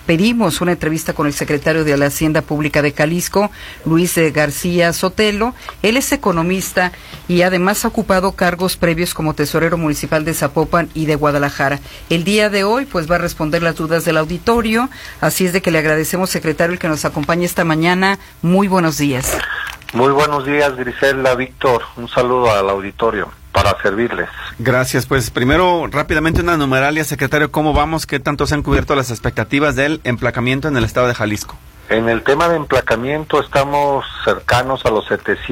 pedimos una entrevista con el secretario de la Hacienda Pública de Jalisco, Luis García Sotelo. Él es economista y además ha ocupado cargos previos como tesorero municipal de Zapopan y de Guadalajara. El día de hoy pues va a responder las dudas del auditorio, así es de que le agradecemos, secretario, el que nos acompañe esta mañana. Muy buenos días. Muy buenos días, Griselda, Víctor. Un saludo al auditorio para servirles. Gracias. Pues primero, rápidamente una numeralia, secretario. ¿Cómo vamos? ¿Qué tanto se han cubierto las expectativas del emplacamiento en el estado de Jalisco? En el tema de emplacamiento estamos cercanos a los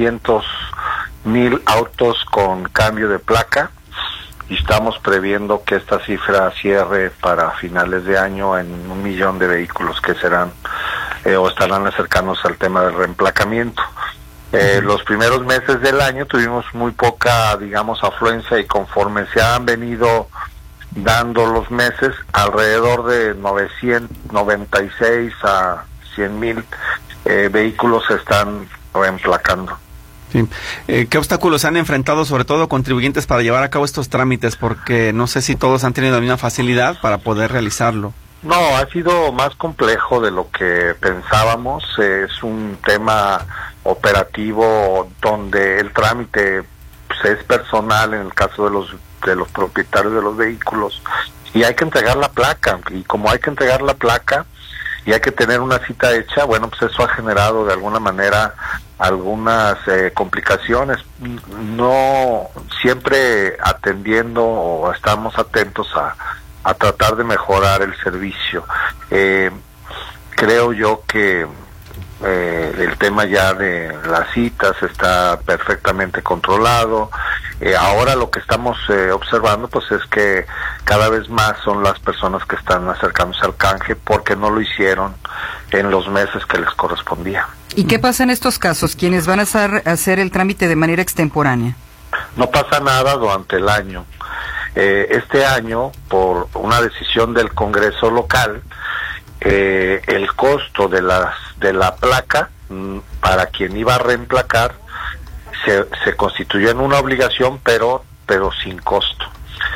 700,000 autos con cambio de placa y estamos previendo que esta cifra cierre para finales de año en 1,000,000 de vehículos que serán o estarán cercanos al tema del reemplacamiento. Los primeros meses del año tuvimos muy poca, digamos, afluencia, y conforme se han venido dando los meses, alrededor de 996 a 100,000 vehículos se están reemplacando. Sí. ¿Qué obstáculos han enfrentado, sobre todo contribuyentes, para llevar a cabo estos trámites? Porque no sé si todos han tenido la misma facilidad para poder realizarlo. No, ha sido más complejo de lo que pensábamos. Es un tema operativo donde el trámite pues, es personal en el caso de los propietarios de los vehículos, y hay que entregar la placa, y como hay que entregar la placa y hay que tener una cita hecha, bueno, pues eso ha generado de alguna manera algunas complicaciones. No siempre atendiendo, o estamos atentos a tratar de mejorar el servicio. Creo yo que el tema ya de las citas está perfectamente controlado. Ahora lo que estamos observando pues es que cada vez más son las personas que están acercándose al canje porque no lo hicieron en los meses que les correspondía. ¿Y qué pasa en estos casos? ¿Quiénes van a hacer el trámite de manera extemporánea? No pasa nada durante el año. Este año, por una decisión del Congreso local, el costo de la placa para quien iba a reemplacar se constituyó en una obligación, pero sin costo.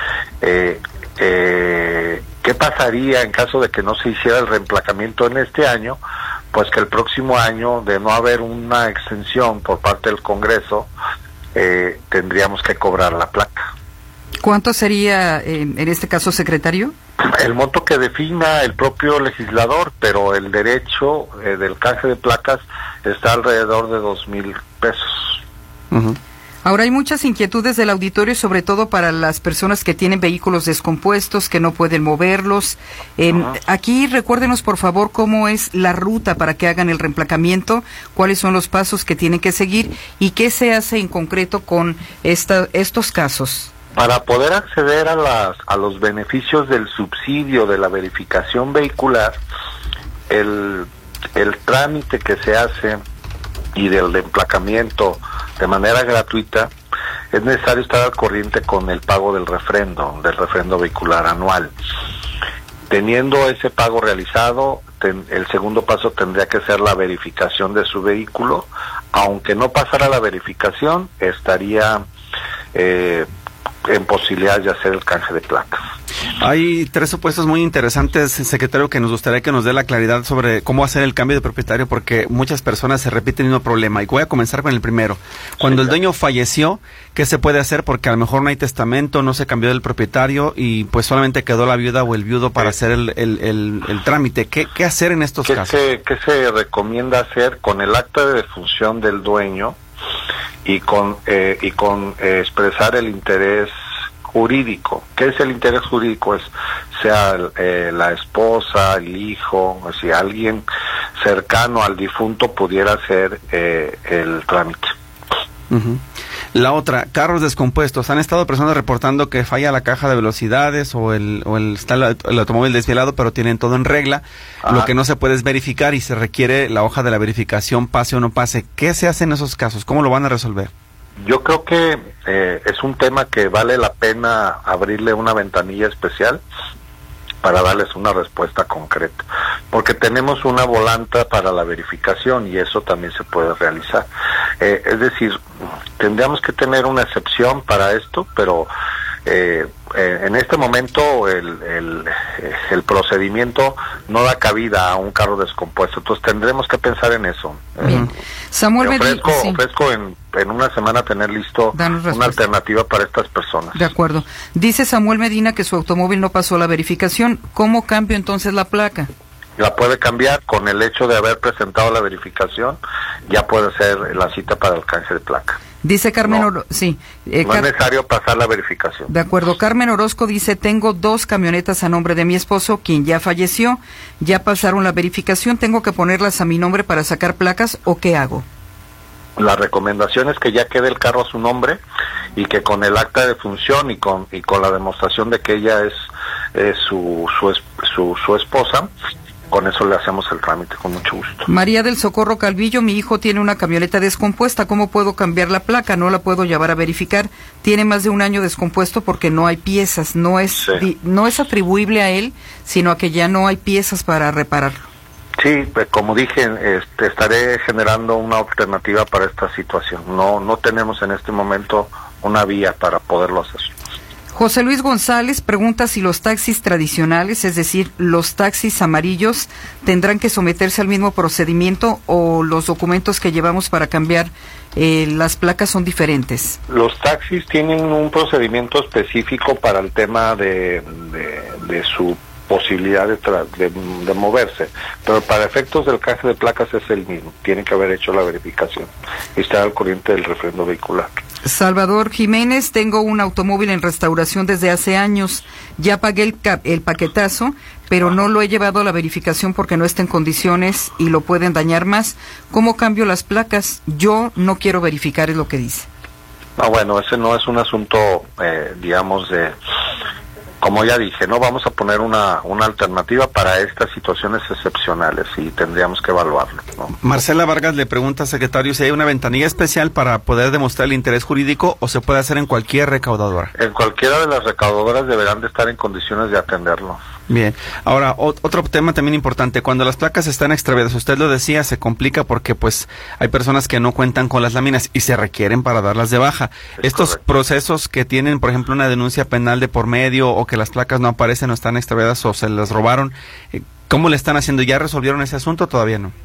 ¿Qué pasaría en caso de que no se hiciera el reemplacamiento en este año? Pues que el próximo año, de no haber una exención por parte del Congreso, tendríamos que cobrar la placa. ¿Cuánto sería en este caso, secretario? El monto que defina el propio legislador, pero el derecho del canje de placas está alrededor de 2,000 pesos. Uh-huh. Ahora hay muchas inquietudes del auditorio, sobre todo para las personas que tienen vehículos descompuestos, que no pueden moverlos. Aquí recuérdenos, por favor, cómo es la ruta para que hagan el reemplacamiento, cuáles son los pasos que tienen que seguir y qué se hace en concreto con estos casos. Para poder acceder a los beneficios del subsidio de la verificación vehicular, el trámite que se hace y del emplacamiento de manera gratuita, es necesario estar al corriente con el pago del refrendo vehicular anual. Teniendo ese pago realizado, el segundo paso tendría que ser la verificación de su vehículo. Aunque no pasara la verificación, estaría en posibilidad de hacer el canje de placas. Hay tres supuestos muy interesantes, secretario, que nos gustaría que nos dé la claridad sobre cómo hacer el cambio de propietario, porque muchas personas se repiten el mismo problema. Y voy a comenzar con el primero. Cuando el dueño falleció, ¿qué se puede hacer? Porque a lo mejor no hay testamento, no se cambió del propietario y pues solamente quedó la viuda o el viudo para hacer el trámite. ¿Qué hacer en estos casos? ¿Qué se recomienda hacer? Con el acta de defunción del dueño y con expresar el interés jurídico. ¿Qué es el interés jurídico? Es sea la esposa, el hijo, o si alguien cercano al difunto pudiera hacer el trámite. Uh-huh. La otra, carros descompuestos. Han estado personas reportando que falla la caja de velocidades o el automóvil desvielado, pero tienen todo en regla. Lo que no se puede es verificar y se requiere la hoja de la verificación, pase o no pase. ¿Qué se hace en esos casos? ¿Cómo lo van a resolver? Yo creo que es un tema que vale la pena abrirle una ventanilla especial para darles una respuesta concreta, porque tenemos una volanta para la verificación y eso también se puede realizar. Es decir, tendríamos que tener una excepción para esto, pero en este momento el procedimiento no da cabida a un carro descompuesto, entonces tendremos que pensar en eso. Bien. Samuel ofrezco en una semana tener listo una alternativa para estas personas. De acuerdo. Dice Samuel Medina que su automóvil no pasó la verificación. ¿Cómo cambio entonces la placa? La puede cambiar con el hecho de haber presentado la verificación, ya puede ser la cita para el canje de placa. Dice Carmen no es necesario pasar la verificación. De acuerdo. Carmen Orozco dice, tengo 2 camionetas a nombre de mi esposo, quien ya falleció, ya pasaron la verificación, ¿tengo que ponerlas a mi nombre para sacar placas o qué hago? La recomendación es que ya quede el carro a su nombre y que con el acta de función y con la demostración de que ella es su esposa, con eso le hacemos el trámite con mucho gusto. María del Socorro Calvillo, mi hijo tiene una camioneta descompuesta, ¿cómo puedo cambiar la placa? No la puedo llevar a verificar, tiene más de un año descompuesto porque no hay piezas, no es atribuible a él, sino a que ya no hay piezas para repararlo. Sí, como dije, estaré generando una alternativa para esta situación. No tenemos en este momento una vía para poderlo hacer. José Luis González pregunta si los taxis tradicionales, es decir, los taxis amarillos, tendrán que someterse al mismo procedimiento o los documentos que llevamos para cambiar las placas son diferentes. Los taxis tienen un procedimiento específico para el tema de su posibilidad de moverse, pero para efectos del canje de placas es el mismo, tiene que haber hecho la verificación y estar al corriente del refrendo vehicular. Salvador Jiménez, tengo un automóvil en restauración desde hace años, ya pagué el paquetazo, pero no lo he llevado a la verificación porque no está en condiciones y lo pueden dañar más. ¿Cómo cambio las placas? Yo no quiero verificar, es lo que dice. Bueno, ese no es un asunto, digamos, como ya dije, no vamos a poner una alternativa para estas situaciones excepcionales y tendríamos que evaluarlo, ¿no? Marcela Vargas le pregunta al secretario si hay una ventanilla especial para poder demostrar el interés jurídico o se puede hacer en cualquier recaudadora. En cualquiera de las recaudadoras deberán de estar en condiciones de atenderlo. Bien, ahora otro tema también importante, cuando las placas están extraviadas, usted lo decía, se complica porque pues hay personas que no cuentan con las láminas y se requieren para darlas de baja. Estos correcto. Procesos que tienen, por ejemplo, una denuncia penal de por medio o que las placas no aparecen o están extraviadas o se las robaron, ¿cómo le están haciendo? ¿Ya resolvieron ese asunto? Todavía no.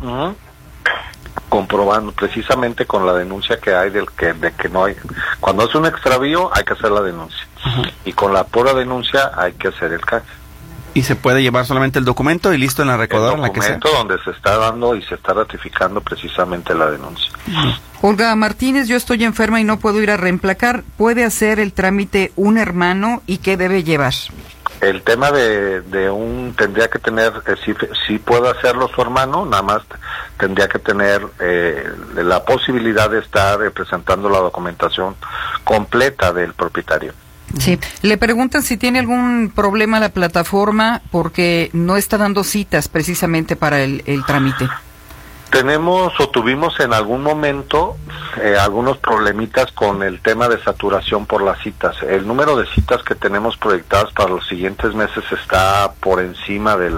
Comprobando precisamente con la denuncia que hay de que no hay. Cuando es un extravío hay que hacer la denuncia y con la pura denuncia hay que hacer el canje. Y se puede llevar solamente el documento y listo en la recaudadora, la que sea. El documento donde se está dando y se está ratificando precisamente la denuncia. Olga Martínez, yo estoy enferma y no puedo ir a reemplacar. ¿Puede hacer el trámite un hermano y qué debe llevar? El tema tendría que tener, si puede hacerlo su hermano, nada más tendría que tener la posibilidad de estar presentando la documentación completa del propietario. Sí, le preguntan si tiene algún problema la plataforma porque no está dando citas precisamente para el trámite. Tenemos o tuvimos en algún momento algunos problemitas con el tema de saturación por las citas. El número de citas que tenemos proyectadas para los siguientes meses está por encima de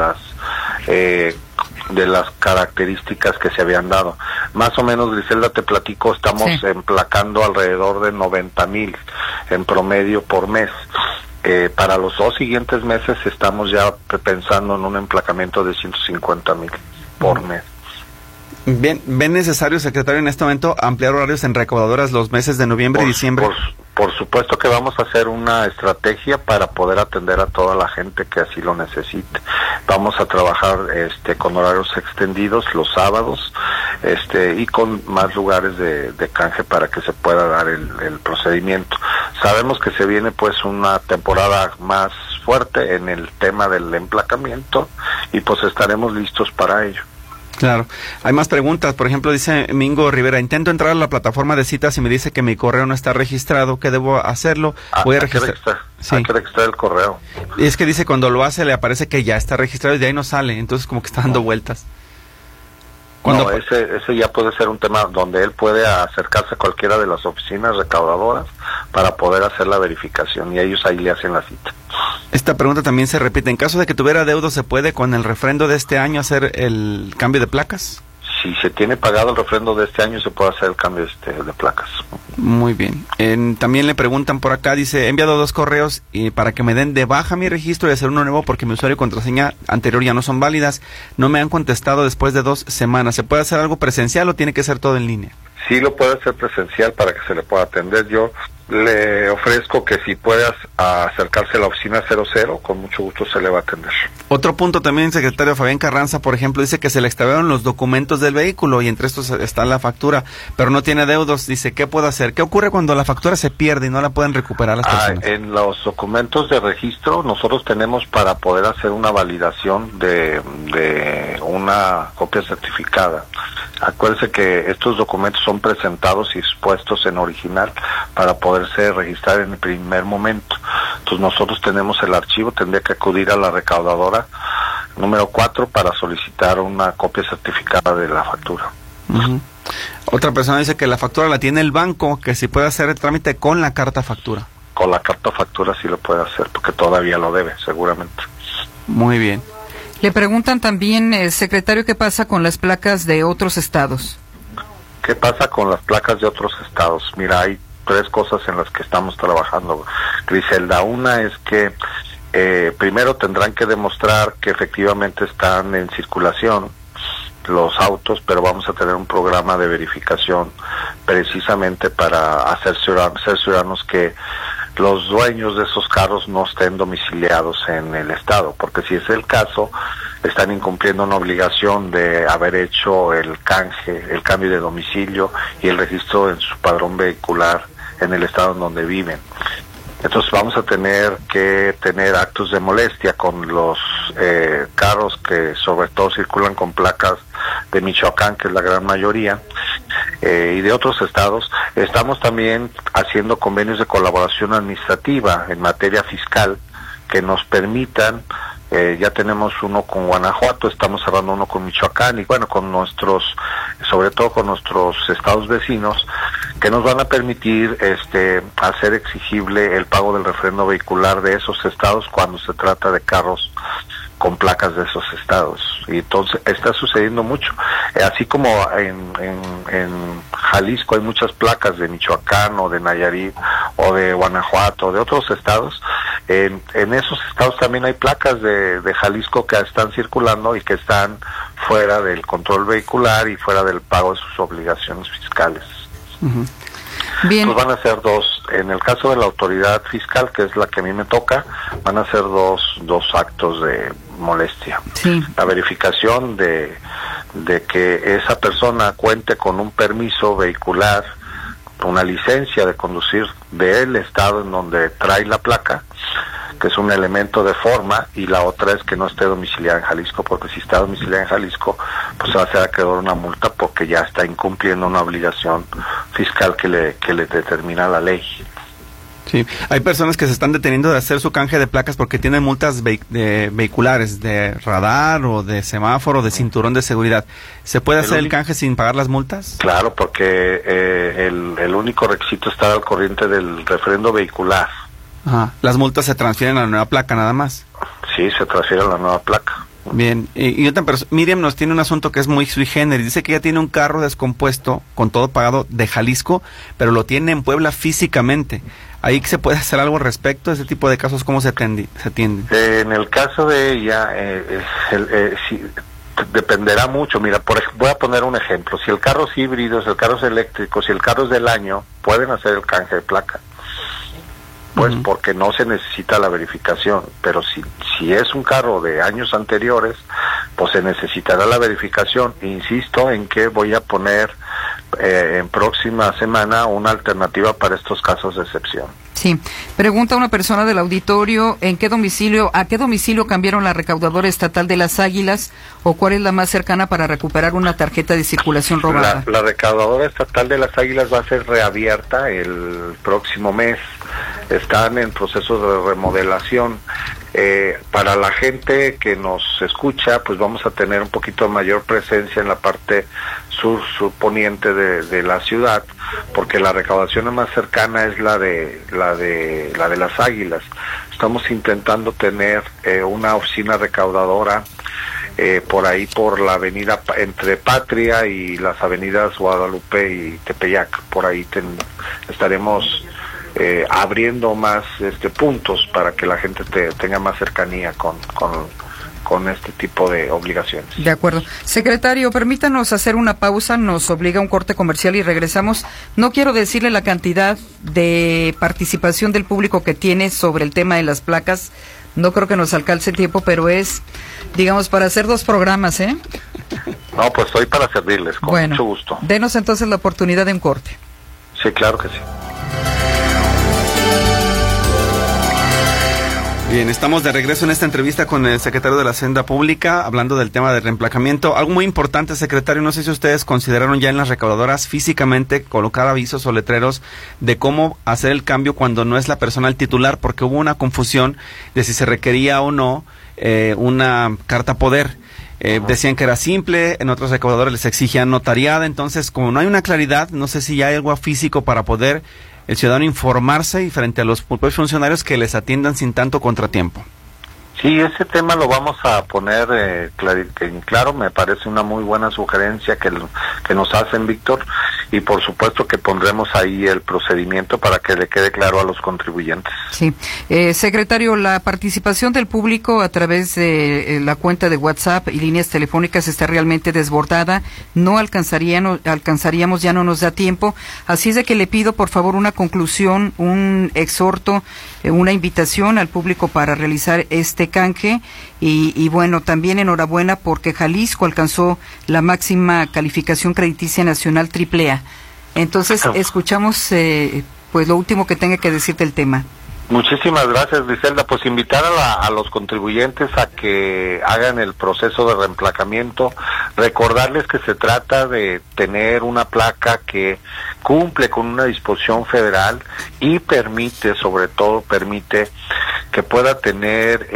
las características que se habían dado. Más o menos, Griselda, te platico, estamos emplacando alrededor de 90,000 en promedio por mes. Para los 2 siguientes meses estamos ya pensando en un emplacamiento de 150,000 por mes. Bien, ¿ven necesario, secretario, en este momento ampliar horarios en recaudadoras los meses de noviembre y diciembre? Por supuesto que vamos a hacer una estrategia para poder atender a toda la gente que así lo necesite. Vamos a trabajar con horarios extendidos los sábados y con más lugares de canje para que se pueda dar el procedimiento. Sabemos que se viene pues una temporada más fuerte en el tema del emplacamiento y pues estaremos listos para ello. Claro. Hay más preguntas. Por ejemplo, dice Mingo Rivera, intento entrar a la plataforma de citas y me dice que mi correo no está registrado. ¿Qué debo hacerlo? Voy a registrar. Hay que registrar el correo. Y es que dice cuando lo hace le aparece que ya está registrado y de ahí no sale. Entonces como que está dando vueltas. No, ese ya puede ser un tema donde él puede acercarse a cualquiera de las oficinas recaudadoras para poder hacer la verificación y ellos ahí le hacen la cita. Esta pregunta también se repite. En caso de que tuviera deuda, ¿se puede con el refrendo de este año hacer el cambio de placas? Si se tiene pagado el refrendo de este año, se puede hacer el cambio de placas. Muy bien. También le preguntan por acá, dice, he enviado 2 correos para que me den de baja mi registro y hacer uno nuevo porque mi usuario y contraseña anterior ya no son válidas. No me han contestado después de 2 semanas. ¿Se puede hacer algo presencial o tiene que ser todo en línea? Sí lo puede hacer presencial para que se le pueda atender. Yo le ofrezco que si puedas acercarse a la oficina 00, con mucho gusto se le va a atender. Otro punto también, secretario Fabián Carranza, por ejemplo, dice que se le extraviaron los documentos del vehículo y entre estos está la factura, pero no tiene adeudos. Dice, ¿qué puede hacer? ¿Qué ocurre cuando la factura se pierde y no la pueden recuperar las personas? En los documentos de registro nosotros tenemos para poder hacer una validación de una copia certificada. Acuérdense que estos documentos son presentados y expuestos en original para poderse registrar en el primer momento. Entonces nosotros tenemos el archivo, tendría que acudir a la recaudadora número 4 para solicitar una copia certificada de la factura. Uh-huh. Otra persona dice que la factura la tiene el banco, que si puede hacer el trámite con la carta factura. Con la carta factura sí lo puede hacer, porque todavía lo debe, seguramente. Muy bien. Le preguntan también, secretario, ¿qué pasa con las placas de otros estados? ¿Qué pasa con las placas de otros estados? Mira, hay 3 cosas en las que estamos trabajando, Griselda. Una es que primero tendrán que demostrar que efectivamente están en circulación los autos, pero vamos a tener un programa de verificación precisamente para hacer ser ciudadanos que los dueños de esos carros no estén domiciliados en el estado, porque si es el caso, están incumpliendo una obligación de haber hecho el cambio de domicilio y el registro en su padrón vehicular en el estado en donde viven. Entonces vamos a tener que tener actos de molestia con los carros que sobre todo circulan con placas de Michoacán, que es la gran mayoría, y de otros estados. Estamos también haciendo convenios de colaboración administrativa en materia fiscal que nos permitan, ya tenemos uno con Guanajuato, estamos cerrando uno con Michoacán y bueno, con sobre todo con nuestros estados vecinos, que nos van a permitir hacer exigible el pago del refrendo vehicular de esos estados cuando se trata de carros con placas de esos estados. Y entonces está sucediendo mucho, así como en Jalisco hay muchas placas de Michoacán o de Nayarit o de Guanajuato o de otros estados. En esos estados también hay placas de Jalisco que están circulando y que están fuera del control vehicular y fuera del pago de sus obligaciones fiscales. Uh-huh. Bien. Pues van a ser 2, en el caso de la autoridad fiscal, que es la que a mí me toca, van a ser dos actos de molestia. Sí. La verificación de que esa persona cuente con un permiso vehicular, una licencia de conducir del estado en donde trae la placa, que es un elemento de forma, y la otra es que no esté domiciliada en Jalisco, porque si está domiciliada en Jalisco, pues se va a hacer acreedor una multa porque ya está incumpliendo una obligación fiscal que le determina la ley. Sí, hay personas que se están deteniendo de hacer su canje de placas porque tienen multas vehiculares, de radar o de semáforo, de cinturón de seguridad. ¿Se puede hacer el canje sin pagar las multas? Claro, porque el único requisito es estar al corriente del refrendo vehicular. Ajá. Las multas se transfieren a la nueva placa nada más. Sí, se transfiere a la nueva placa. Bien, y otra persona, Miriam nos tiene un asunto que es muy sui generis. Dice que ella tiene un carro descompuesto con todo pagado de Jalisco, pero lo tiene en Puebla físicamente. ¿Ahí se puede hacer algo al respecto? ¿Ese tipo de casos cómo se atienden? En el caso de ella, sí, dependerá mucho. Mira, voy a poner un ejemplo. Si el carro es híbrido, si el carro es eléctrico, si el carro es del año, pueden hacer el canje de placa. Pues porque no se necesita la verificación, pero si es un carro de años anteriores, pues se necesitará la verificación. Insisto en que voy a poner en próxima semana una alternativa para estos casos de excepción. Sí. Pregunta una persona del auditorio, ¿a qué domicilio cambiaron la recaudadora estatal de Las Águilas o cuál es la más cercana para recuperar una tarjeta de circulación robada? La recaudadora estatal de Las Águilas va a ser reabierta el próximo mes. Están en proceso de remodelación. Para la gente que nos escucha, pues vamos a tener un poquito mayor presencia en la parte surponiente de la ciudad, porque la recaudación más cercana es la de Las Águilas. Estamos intentando tener una oficina recaudadora por ahí por la avenida entre Patria y las avenidas Guadalupe y Tepeyac. Por ahí estaremos abriendo más puntos para que la gente tenga más cercanía con este tipo de obligaciones. De acuerdo. Secretario, permítanos hacer una pausa, nos obliga un corte comercial y regresamos. No quiero decirle la cantidad de participación del público que tiene sobre el tema de las placas, no creo que nos alcance el tiempo, pero es, digamos, para hacer 2 programas, ¿eh? No, pues estoy para servirles, con mucho gusto. Denos entonces la oportunidad de un corte. Sí, claro que sí. Bien, estamos de regreso en esta entrevista con el secretario de la Hacienda Pública, hablando del tema del reemplacamiento. Algo muy importante, secretario, no sé si ustedes consideraron ya en las recaudadoras físicamente colocar avisos o letreros de cómo hacer el cambio cuando no es la persona el titular, porque hubo una confusión de si se requería o no una carta poder. Decían que era simple, en otros recaudadores les exigían notariada, entonces como no hay una claridad, no sé si ya hay algo físico para poder el ciudadano informarse y frente a los propios funcionarios que les atiendan sin tanto contratiempo. Sí, ese tema lo vamos a poner en claro, me parece una muy buena sugerencia que nos hacen, Víctor, y por supuesto que pondremos ahí el procedimiento para que le quede claro a los contribuyentes. Sí. Secretario, la participación del público a través de la cuenta de WhatsApp y líneas telefónicas está realmente desbordada, no alcanzaríamos, ya no nos da tiempo, así es de que le pido por favor una conclusión, un exhorto, una invitación al público para realizar este canje y bueno, también enhorabuena porque Jalisco alcanzó la máxima calificación crediticia nacional AAA. Entonces escuchamos pues lo último que tenga que decir del tema. Muchísimas gracias, Griselda. Pues invitar a los contribuyentes a que hagan el proceso de reemplacamiento, recordarles que se trata de tener una placa que cumple con una disposición federal y permite, sobre todo permite que pueda tener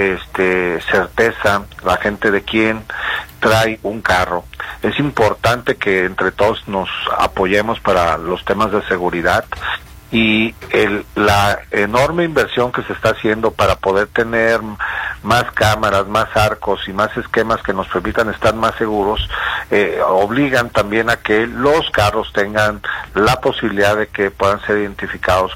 certeza la gente de quién trae un carro. Es importante que entre todos nos apoyemos para los temas de seguridad y la enorme inversión que se está haciendo para poder tener más cámaras, más arcos y más esquemas que nos permitan estar más seguros, obligan también a que los carros tengan la posibilidad de que puedan ser identificados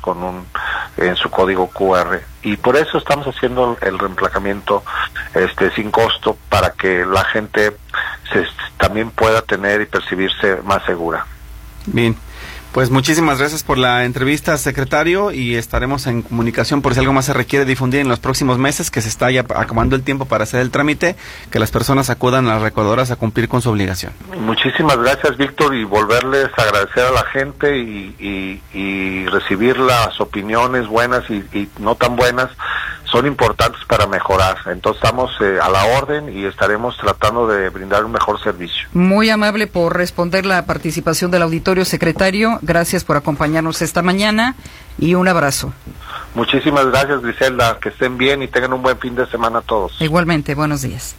en su código QR, y por eso estamos haciendo el reemplacamiento sin costo para que la gente también pueda tener y percibirse más segura. Bien. Pues muchísimas gracias por la entrevista, secretario, y estaremos en comunicación por si algo más se requiere difundir en los próximos meses, que se está ya acabando el tiempo para hacer el trámite, que las personas acudan a las recaudadoras a cumplir con su obligación. Muchísimas gracias, Víctor, y volverles a agradecer a la gente y recibir las opiniones buenas y no tan buenas, son importantes para mejorar. Entonces estamos a la orden y estaremos tratando de brindar un mejor servicio. Muy amable por responder la participación del auditorio, secretario. Gracias por acompañarnos esta mañana y un abrazo. Muchísimas gracias, Griselda. Que estén bien y tengan un buen fin de semana todos. Igualmente, buenos días.